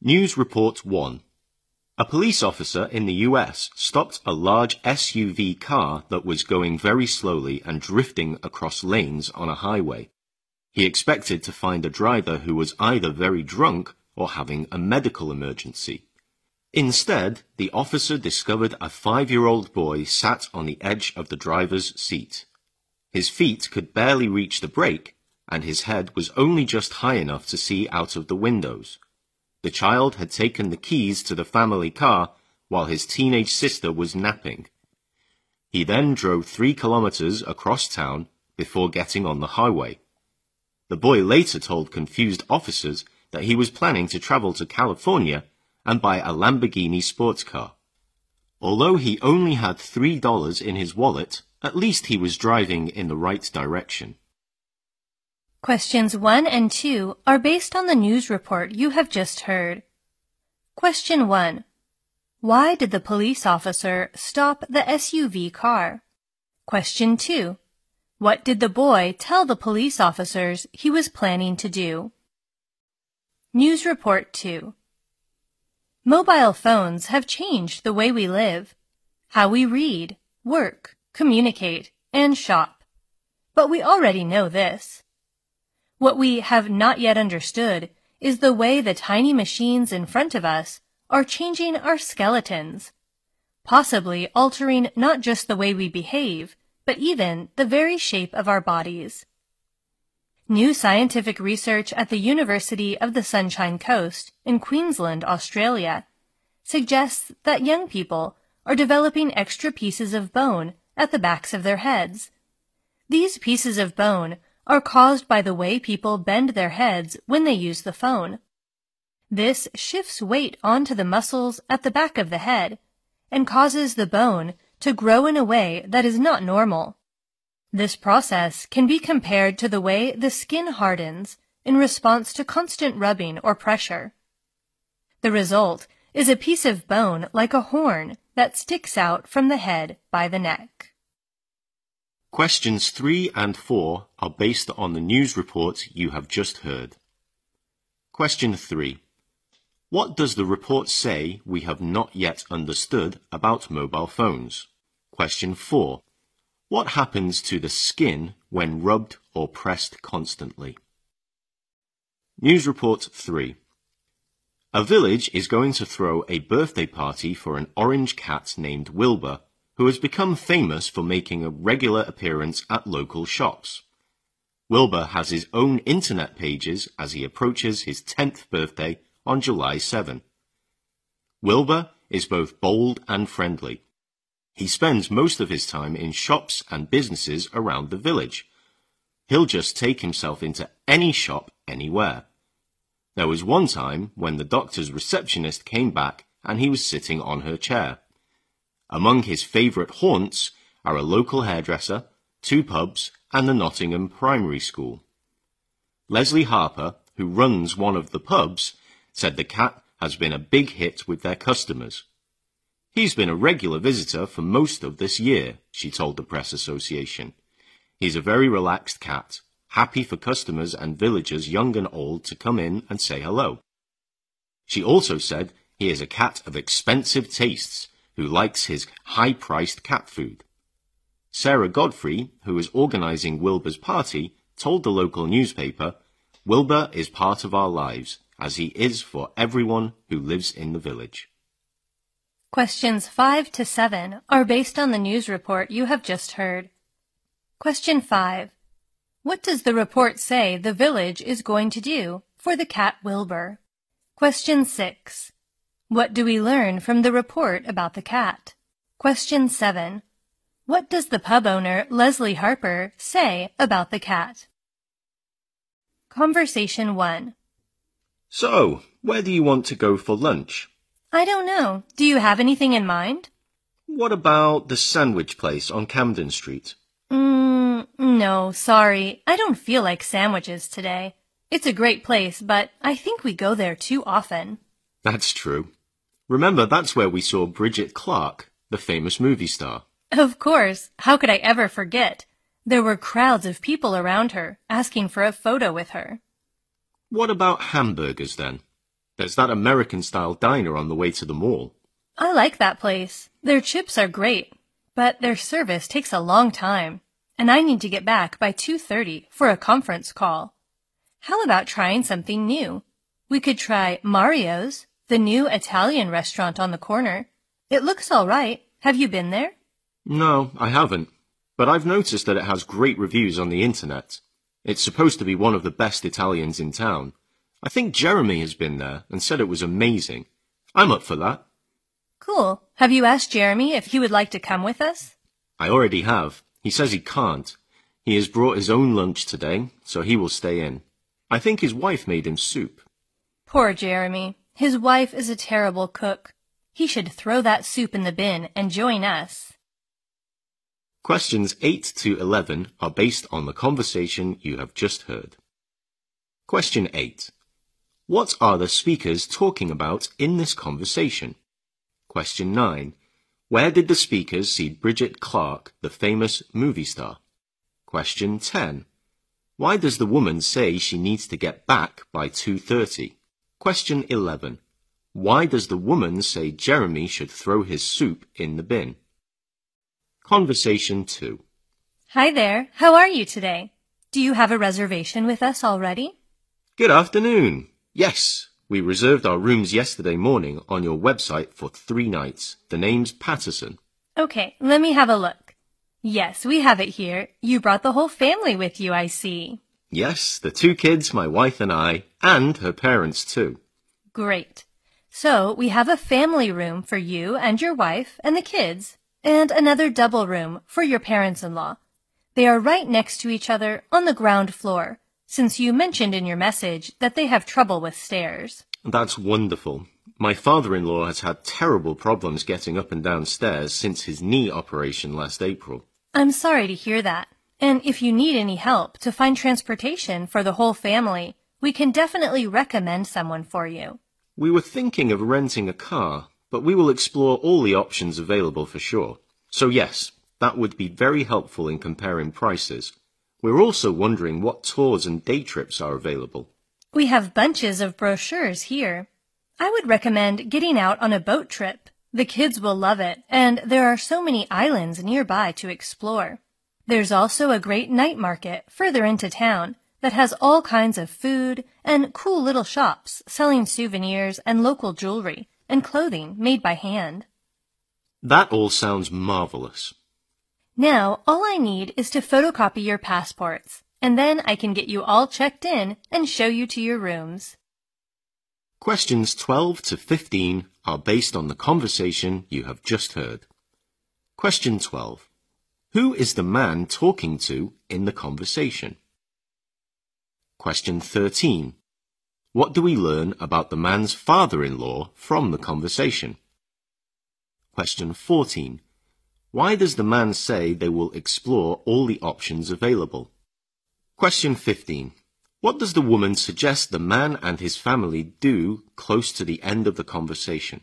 News Report 1. A police officer in the US stopped a large SUV car that was going very slowly and drifting across lanes on a highway. He expected to find a driver who was either very drunk or having a medical emergency. Instead, the officer discovered a 5-year-old boy sat on the edge of the driver's seat. His feet could barely reach the brake, and his head was only just high enough to see out of the windows. The child had taken the keys to the family car while his teenage sister was napping. He then drove 3 kilometers across town before getting on the highway. The boy later told confused officers that he was planning to travel to California and buy a Lamborghini sports car. Although he only had $3 in his wallet, at least he was driving in the right direction. Questions 1 and 2 are based on the news report you have just heard. Question 1. Why did the police officer stop the SUV car? Question 2. What did the boy tell the police officers he was planning to do? News Report 2. Mobile phones have changed the way we live, how we read, work, communicate, and shop. But we already know this. What we have not yet understood is the way the tiny machines in front of us are changing our skeletons, possibly altering not just the way we behave, but even the very shape of our bodies. New scientific research at the University of the Sunshine Coast in Queensland, Australia, suggests that young people are developing extra pieces of bone at the backs of their heads. These pieces of bone are caused by the way people bend their heads when they use the phone. This shifts weight onto the muscles at the back of the head and causes the bone to grow in a way that is not normal. This process can be compared to the way the skin hardens in response to constant rubbing or pressure. The result is a piece of bone like a horn that sticks out from the head by the neck. Questions 3 and 4 are based on the news report you have just heard. Question 3. What does the report say we have not yet understood about mobile phones? Question 4. What happens to the skin when rubbed or pressed constantly? News Report 3. A village is going to throw a birthday party for an orange cat named Wilbur, who has become famous for making a regular appearance at local shops. Wilbur has his own internet pages as he approaches his 10th birthday on July 7. Wilbur is both bold and friendly. He spends most of his time in shops and businesses around the village. He'll just take himself into any shop anywhere. There was one time when the doctor's receptionist came back and he was sitting on her chair. Among his favourite haunts are a local hairdresser, 2 pubs, and the Nottingham Primary School. Leslie Harper, who runs one of the pubs, said the cat has been a big hit with their customers. He's been a regular visitor for most of this year, she told the Press Association. He's a very relaxed cat, happy for customers and villagers young and old to come in and say hello. She also said he is a cat of expensive tastes, who likes his high-priced cat food. Sarah Godfrey, who is organising Wilbur's party, told the local newspaper, "Wilbur is part of our lives, as he is for everyone who lives in the village." Questions 5 to 7 are based on the news report you have just heard. Question 5. What does the report say the village is going to do for the cat Wilbur? Question 6. What do we learn from the report about the cat? Question 7. What does the pub owner, Leslie Harper, say about the cat? Conversation 1. So, where do you want to go for lunch? I don't know. Do you have anything in mind? What about the sandwich place on Camden Street? No, sorry. I don't feel like sandwiches today. It's a great place, but I think we go there too often. That's true. Remember, that's where we saw Bridget Clark, the famous movie star. Of course. How could I ever forget? There were crowds of people around her, asking for a photo with her. What about hamburgers then? There's that American-style diner on the way to the mall. I like that place. Their chips are great, but their service takes a long time, and I need to get back by 2:30 for a conference call. How about trying something new? We could try Mario's, the new Italian restaurant on the corner. It looks all right. Have you been there? No, I haven't. But I've noticed that it has great reviews on the internet. It's supposed to be one of the best Italians in town. I think Jeremy has been there and said it was amazing. I'm up for that. Cool. Have you asked Jeremy if he would like to come with us? I already have. He says he can't. He has brought his own lunch today, so he will stay in. I think his wife made him soup. Poor Jeremy. His wife is a terrible cook. He should throw that soup in the bin and join us. Questions 8 to 11 are based on the conversation you have just heard. Question 8. What are the speakers talking about in this conversation? Question 9. Where did the speakers see Bridget Clark, the famous movie star? Question 10. Why does the woman say she needs to get back by 2:30? Question 11. Why does the woman say Jeremy should throw his soup in the bin? Conversation 2. Hi there. How are you today? Do you have a reservation with us already? Good afternoon. Yes, we reserved our rooms yesterday morning on your website for 3 nights. The name's Patterson. Okay, let me have a look. Yes, we have it here. You brought the whole family with you, I see. Yes, the 2 kids, my wife and I, and her parents too. Great. So we have a family room for you and your wife and the kids, and another double room for your parents-in-law. They are right next to each other on the ground floor, since you mentioned in your message that they have trouble with stairs. That's wonderful. My father-in-law has had terrible problems getting up and down stairs since his knee operation last April. I'm sorry to hear that. And if you need any help to find transportation for the whole family, we can definitely recommend someone for you. We were thinking of renting a car, but we will explore all the options available for sure. So yes, that would be very helpful in comparing prices. We're also wondering what tours and day trips are available. We have bunches of brochures here. I would recommend getting out on a boat trip. The kids will love it, and there are so many islands nearby to explore. There's also a great night market further into town that has all kinds of food and cool little shops selling souvenirs and local jewelry and clothing made by hand. That all sounds marvelous. Now, all I need is to photocopy your passports, and then I can get you all checked in and show you to your rooms. Questions 12 to 15 are based on the conversation you have just heard. Question 12. Who is the man talking to in the conversation? Question 13. What do we learn about the man's father-in-law from the conversation? Question 14. Why does the man say they will explore all the options available? Question 15. What does the woman suggest the man and his family do close to the end of the conversation?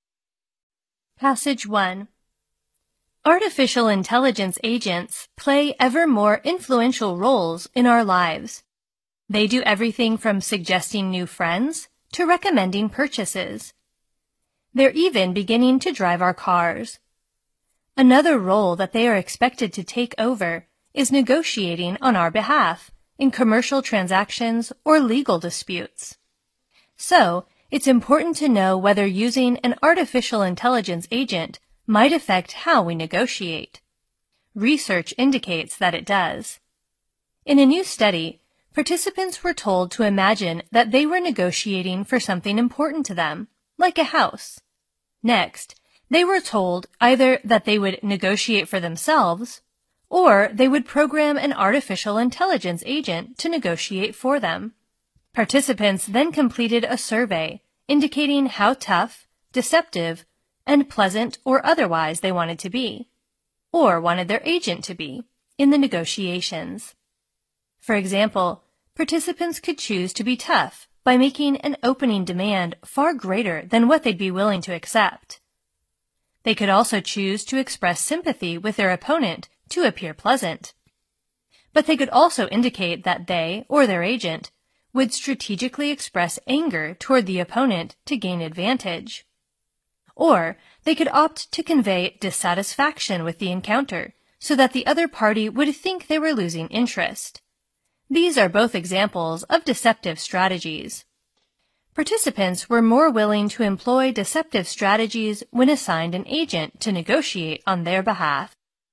Passage 1. Artificial intelligence agents play ever more influential roles in our lives. They do everything from suggesting new friends to recommending purchases. They're even beginning to drive our cars. Another role that they are expected to take over is negotiating on our behalf in commercial transactions or legal disputes. So, it's important to know whether using an artificial intelligence agent might affect how we negotiate. Research indicates that it does. In a new study, participants were told to imagine that they were negotiating for something important to them, like a house. Next, they were told either that they would negotiate for themselves, or they would program an artificial intelligence agent to negotiate for them. Participants then completed a survey indicating how tough, deceptive, and pleasant or otherwise they wanted to be, or wanted their agent to be, in the negotiations. For example, participants could choose to be tough by making an opening demand far greater than what they'd be willing to accept. They could also choose to express sympathy with their opponent to appear pleasant. But they could also indicate that they, or their agent, would strategically express anger toward the opponent to gain advantage. Or they could opt to convey dissatisfaction with the encounter so that the other party would think they were losing interest. These are both examples of deceptive strategies. Participants were more willing to employ deceptive strategies when assigned an agent to negotiate on their behalf.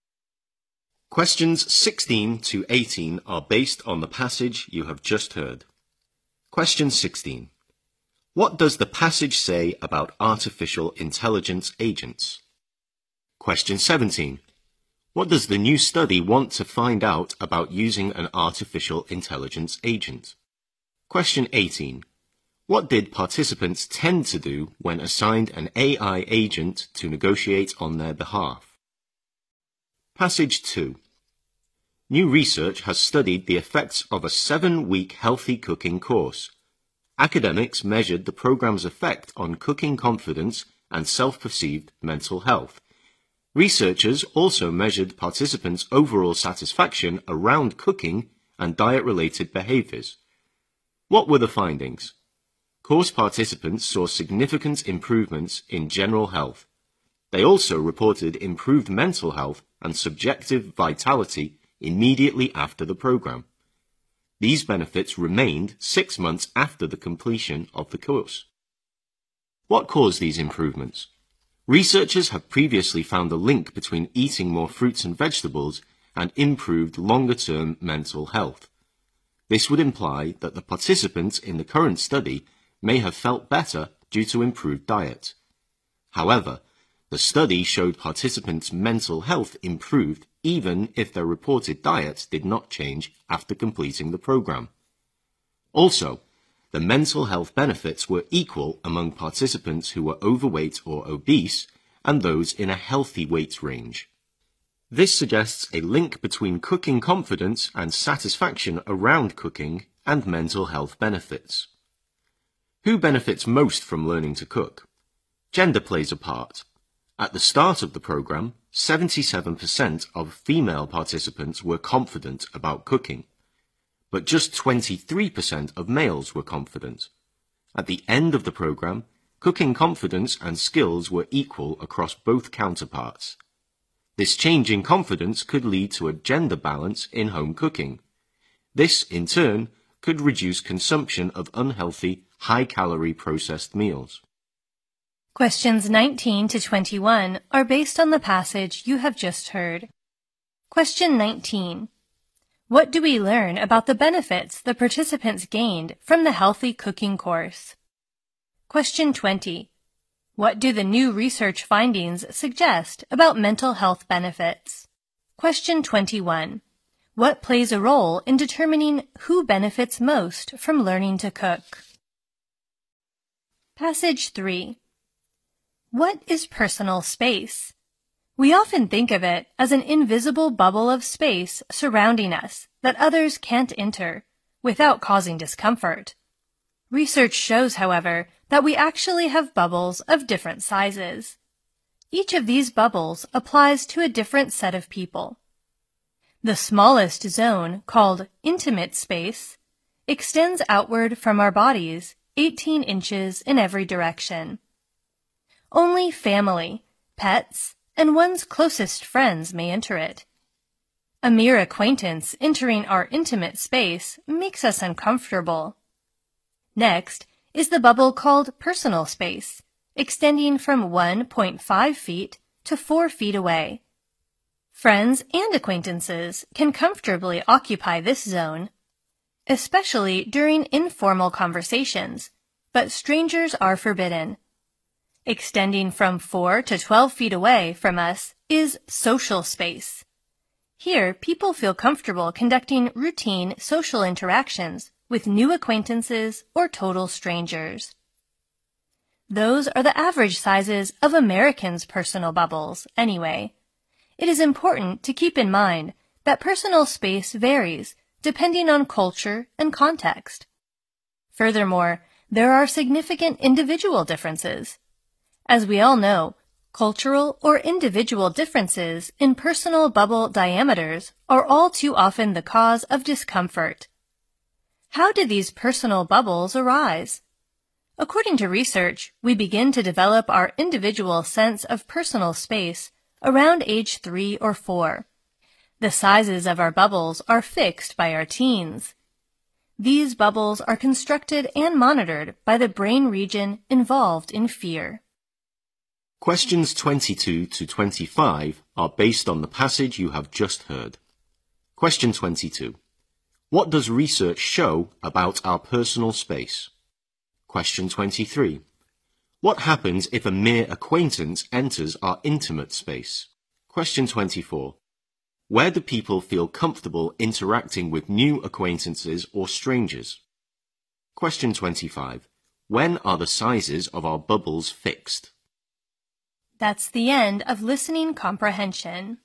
Questions 16 to 18 are based on the passage you have just heard. Question 16. What does the passage say about artificial intelligence agents? Question 17. What does the new study want to find out about using an artificial intelligence agent? Question 18. What did participants tend to do when assigned an AI agent to negotiate on their behalf? Passage 2. New research has studied the effects of a 7-week healthy cooking course. Academics measured the program's effect on cooking confidence and self-perceived mental health. Researchers also measured participants' overall satisfaction around cooking and diet-related behaviors. What were the findings? Course participants saw significant improvements in general health. They also reported improved mental health and subjective vitality immediately after the program. These benefits remained 6 months after the completion of the course. What caused these improvements? Researchers have previously found a link between eating more fruits and vegetables and improved longer-term mental health. This would imply that the participants in the current study may have felt better due to improved diet. However, the study showed participants' mental health improved even if their reported diet did not change after completing the program. Also, the mental health benefits were equal among participants who were overweight or obese and those in a healthy weight range. This suggests a link between cooking confidence and satisfaction around cooking and mental health benefits. Who benefits most from learning to cook? Gender plays a part. At the start of the program, 77% of female participants were confident about cooking, but just 23% of males were confident. At the end of the program, cooking confidence and skills were equal across both counterparts. This change in confidence could lead to a gender balance in home cooking. This, in turn, could reduce consumption of unhealthy, high-calorie processed meals. Questions 19 to 21 are based on the passage you have just heard. Question 19. What do we learn about the benefits the participants gained from the healthy cooking course? Question 20. What do the new research findings suggest about mental health benefits? Question 21. What plays a role in determining who benefits most from learning to cook? Passage 3. What is personal space? We often think of it as an invisible bubble of space surrounding us that others can't enter without causing discomfort. Research shows, however, that we actually have bubbles of different sizes. Each of these bubbles applies to a different set of people. The smallest zone, called intimate space, extends outward from our bodies 18 inches in every direction. Only family, pets, and one's closest friends may enter it. A mere acquaintance entering our intimate space makes us uncomfortable. Next is the bubble called personal space, extending from 1.5 feet to 4 feet away. Friends and acquaintances can comfortably occupy this zone, especially during informal conversations, but strangers are forbidden. Extending from 4 to 12 feet away from us is social space. Here, people feel comfortable conducting routine social interactions with new acquaintances or total strangers. Those are the average sizes of Americans' personal bubbles, anyway. It is important to keep in mind that personal space varies depending on culture and context. Furthermore, there are significant individual differences. As we all know, cultural or individual differences in personal bubble diameters are all too often the cause of discomfort. How did these personal bubbles arise? According to research, we begin to develop our individual sense of personal space around age 3 or 4. The sizes of our bubbles are fixed by our teens. These bubbles are constructed and monitored by the brain region involved in fear. Questions 22 to 25 are based on the passage you have just heard. Question 22. What does research show about our personal space? Question 23. What happens if a mere acquaintance enters our intimate space? Question 24. Where do people feel comfortable interacting with new acquaintances or strangers? Question 25. When are the sizes of our bubbles fixed? That's the end of listening comprehension.